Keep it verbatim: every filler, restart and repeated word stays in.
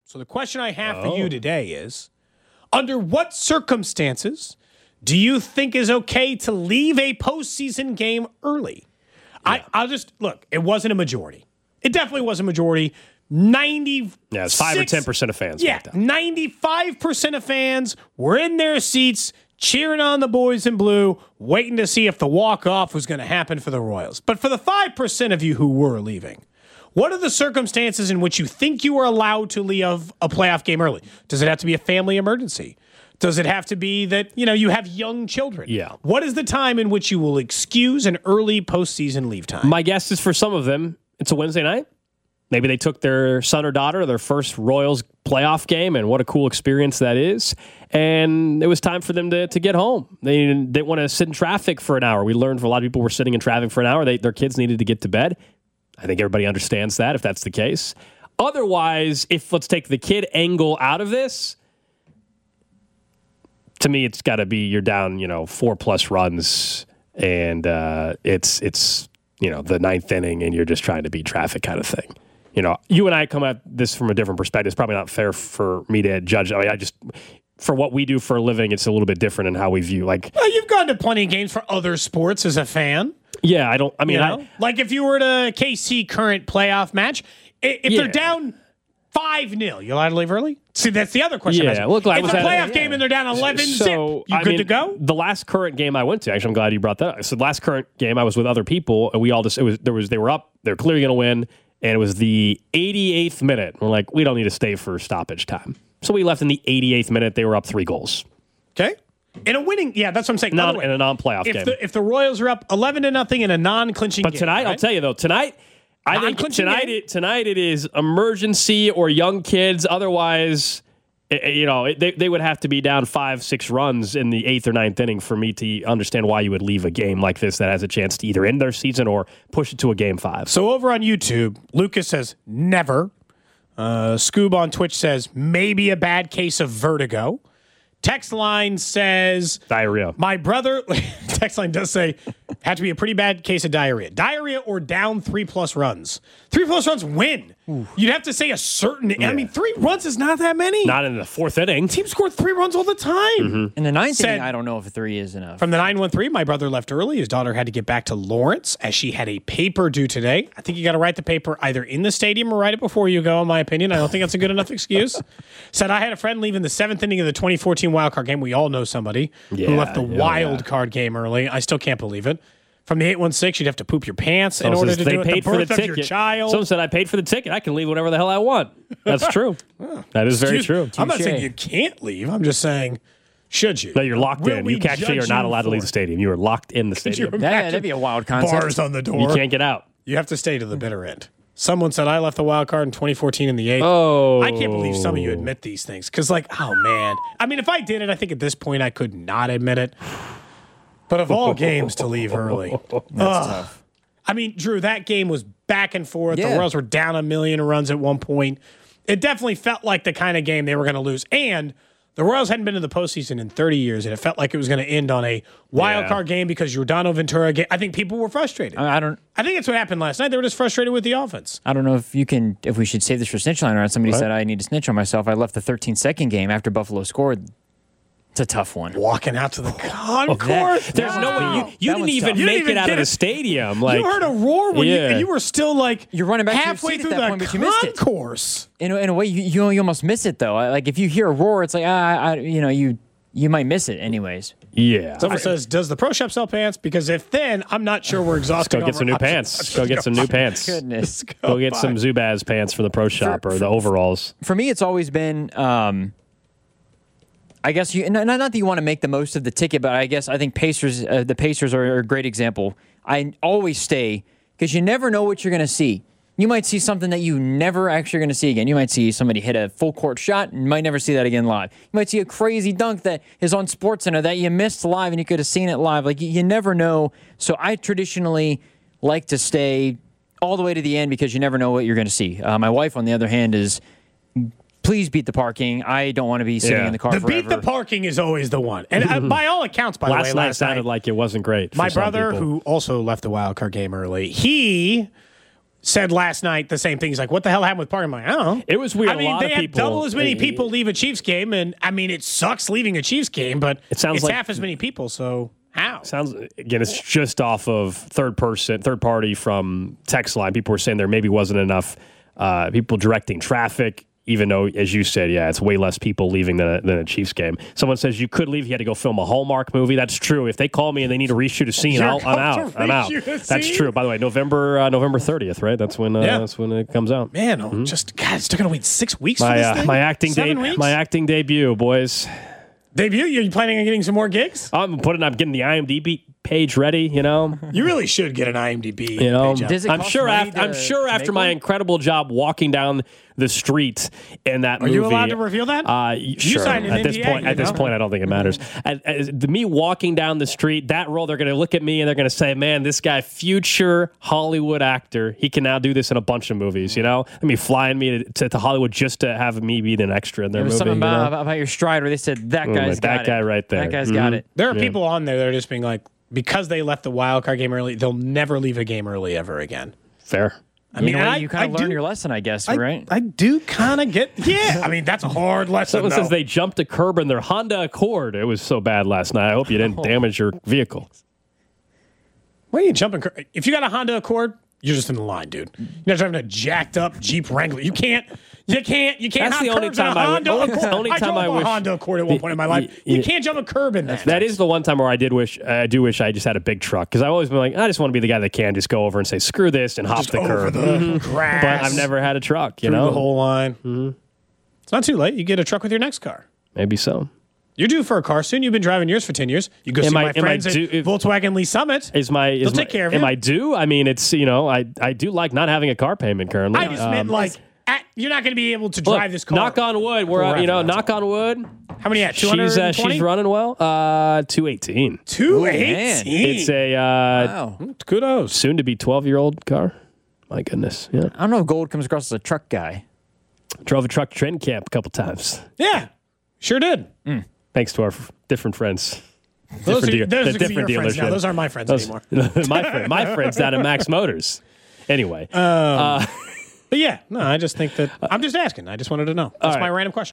So the question I have oh. for you today is, under what circumstances do you think is okay to leave a postseason game early? Yeah. I, I'll just, look, it wasn't a majority. It definitely was a majority. ninety Yeah, it's five or ten percent of fans. Yeah, like ninety-five percent of fans were in their seats cheering on the boys in blue, waiting to see if the walk-off was going to happen for the Royals. But for the five percent of you who were leaving, what are the circumstances in which you think you are allowed to leave a playoff game early? Does it have to be a family emergency? Does it have to be that, you know, you have young children? Yeah. What is the time in which you will excuse an early postseason leave time? My guess is for some of them, it's a Wednesday night. Maybe they took their son or daughter to their first Royals playoff game, and what a cool experience that is. And it was time for them to, to get home. They didn't want to sit in traffic for an hour. We learned a lot of people were sitting in traffic for an hour. They, their kids needed to get to bed. I think everybody understands that if that's the case. Otherwise, if let's take the kid angle out of this, to me, it's got to be you're down, you know, four plus runs, and uh, it's it's you know the ninth inning, and you're just trying to beat traffic kind of thing. You know, you and I come at this from a different perspective. It's probably not fair for me to judge. I mean, I just for what we do for a living, it's a little bit different in how we view. Like, well, you've gone to plenty of games for other sports as a fan. Yeah, I don't. I mean, you know? I, like if you were to K C current playoff match, if yeah. they're down five nil, you allowed to leave early? See, that's the other question. Yeah, well, glad it's was a that, playoff yeah. game and they're down eleven so, zip. You I good mean, to go? The last current game I went to, actually, I'm glad you brought that up. So the last current game I was with other people, and we all just it was there was they were up, they're clearly going to win, and it was the eighty-eighth minute. We're like, we don't need to stay for stoppage time, so we left in the eighty-eighth minute. They were up three goals. Okay. In a winning, yeah, that's what I'm saying. Not in a non-playoff if game. The, if the Royals are up eleven to nothing in a non-clinching but game, tonight, right? I'll tell you though, tonight. I think tonight it, tonight it is emergency or young kids. Otherwise, it, you know, it, they they would have to be down five, six runs in the eighth or ninth inning for me to understand why you would leave a game like this that has a chance to either end their season or push it to a game five. So over on YouTube, Lucas says never. Uh, Scoob on Twitch says maybe a bad case of vertigo. Text line says diarrhea. My brother, text line does say, had to be a pretty bad case of diarrhea. Diarrhea or down three plus runs. Three plus runs win. Ooh. You'd have to say a certain, yeah. I mean, three runs is not that many. Not in the fourth inning. Team scored three runs all the time. Mm-hmm. In the ninth Said, inning, I don't know if a three is enough. From the nine one three, my brother left early. His daughter had to get back to Lawrence as she had a paper due today. I think you got to write the paper either in the stadium or write it before you go, in my opinion. I don't think that's a good enough excuse. Said, I had a friend leave in the seventh inning of the twenty fourteen wild card game. We all know somebody yeah, who left the yeah, wild yeah. card game early. I still can't believe it. From the eight one six, you'd have to poop your pants in order to they do it. Paid The for birth the of ticket. your child. Someone said, I paid for the ticket. I can leave whatever the hell I want. That's true. That is very true. I'm not saying you can't leave. I'm just saying, should you? No, you're locked Will in. we You actually are not allowed to leave the stadium. You are locked in the stadium. That, that'd be a wild concept. Bars on the door. You can't get out. You have to stay to the bitter end. Someone said, I left the wild card in twenty fourteen in the eighth. Oh. I can't believe some of you admit these things. Because, like, oh, man. I mean, if I did it, I think at this point I could not admit it. But of all games to leave early. That's uh, tough. I mean, Drew, that game was back and forth. Yeah. The Royals were down a million runs at one point. It definitely felt like the kind of game they were going to lose. And the Royals hadn't been to the postseason in thirty years, and it felt like it was going to end on a wild yeah. card game because Giordano Ventura game. I think people were frustrated. I, I don't. I think that's what happened last night. They were just frustrated with the offense. I don't know if you can. If we should save this for snitch line or not. Somebody What? said I need to snitch on myself. I left the thirteen second game after Buffalo scored. It's a tough one. Walking out to the concourse. There's wow. no way you, you didn't even tough. make didn't even it out of it. the stadium. Like you heard a roar when yeah. you, and you were still like You're running back to your halfway seat at through that the point, but you missed it. concourse. In a, in a way, you, you you almost miss it though. Like if you hear a roar, it's like ah, I, you know, you you might miss it anyways. Yeah. Someone I, says, "Does the Pro Shop sell pants?" Because if then, I'm not sure we're exhausting. Go get some new pants. Go get some new pants. Goodness. Go, go get buy. some Zubaz pants for the Pro Shop For- or the overalls. For me, it's always been. Um, I guess you not, not that you want to make the most of the ticket, but I guess I think Pacers, uh, the Pacers are a great example. I always stay because you never know what you're going to see. You might see something that you never actually are going to see again. You might see somebody hit a full court shot and you might never see that again live. You might see a crazy dunk that is on SportsCenter that you missed live and you could have seen it live. Like you, you never know. So I traditionally like to stay all the way to the end because you never know what you're going to see. Uh, my wife, on the other hand, is please beat the parking. I don't want to be sitting Yeah. in the car The forever. beat the parking is always the one. And uh, by all accounts, by Last the way, night last sounded night, like it wasn't great. For my some brother, people. who also left the wild card game early, he said last night the same thing. He's like, what the hell happened with Parker? I'm like, I don't know. It was weird. I mean, a lot they of had people, double as many people leave a Chiefs game, and I mean, it sucks leaving a Chiefs game, but It sounds it's like- half as many people, so how? Sounds again, it's just off of third person, third party from text line. People were saying there maybe wasn't enough uh, people directing traffic, even though, as you said, yeah, it's way less people leaving than a, than a Chiefs game. Someone says you could leave, you had to go film a Hallmark movie. That's true. If they call me and they need to reshoot a scene, You're I'll, I'm going out. to I'm out. reshoot a That's scene? true. By the way, November uh, November thirtieth, right? That's when uh, Yeah. that's when it comes out. Man, oh, just God, it's still gonna wait six weeks My for this uh, thing? my acting Seven de- weeks? my acting debut, boys. debut. You're planning on getting some more gigs? I'm putting. I'm getting the I M D B page ready. You know. You really should get an I M D B. You know, page out. Does it I'm cost sure. money After, I'm to- sure to after make my one? incredible job walking down the street in that Are movie. you allowed to reveal that? Uh, y- sure. signed an At this N D A, point, you at this know? point, I don't think it matters. At, as, the me walking down the street, that role, they're going to look at me and they're going to say, "Man, this guy, future Hollywood actor, he can now do this in a bunch of movies." You know, I mean, flying me to, to, to Hollywood just to have me be an extra in their There was movie. something you know? about, about your stride where they said that Oh, guy's that got guy it. right there. That guy's got Mhm. it. There are people on there that are just being like, because they left the wild card game early, they'll never leave a game early ever again. Fair. I I mean, mean, I, you kind I of learned do- your lesson, I guess, I, right? I do kind of get, yeah. I mean, that's a hard lesson. Someone though. says they jumped a curb in their Honda Accord. It was so bad last night. I hope you didn't damage your vehicle. Why are you jumping? cur- If you got a Honda Accord, you're just in the line, dude. You're not driving a jacked up Jeep Wrangler. You can't. You can't. You can't. That's hop the only curbs in a time I would- Honda only- Accord. only I time drove I a wish- Honda Accord at one point in my life. You y- can't jump a curb in that. That is the one time where I did wish I do wish I just had a big truck because I've always been like I just want to be the guy that can just go over and say screw this and hop just the over curb. the grass. But I've never had a truck, you through know. the whole line. Mm-hmm. It's not too late. You get a truck with your next car. Maybe so. You're due for a car soon. You've been driving yours for ten years. You go Am see I- my am I friends at due- if- Volkswagen Lee Summit. Is my is They'll my, take care of am you. I due? I mean, it's you know I I do like not having a car payment currently. I just Um, meant like at, you're not going to be able to look, drive this car. knock on wood. We're uh, you know forever, that's knock on wood. How many at? two hundred She's uh, twenty? she's running well. Uh, two eighteen. two man. eighteen. It's a uh, Wow. Kudos. soon to be twelve year old car. My goodness, yeah. I don't know if Gold comes across as a truck guy. Drove a truck training camp a couple times. Yeah, sure did. Thanks to our f- different friends. Those Different are, deal- those the are different your friends now. dealership. Those aren't my friends Those- anymore. my friend, my friends down at Max Motors. Anyway, But yeah, no, I just think that I'm just asking. I just wanted to know. That's right. my random question.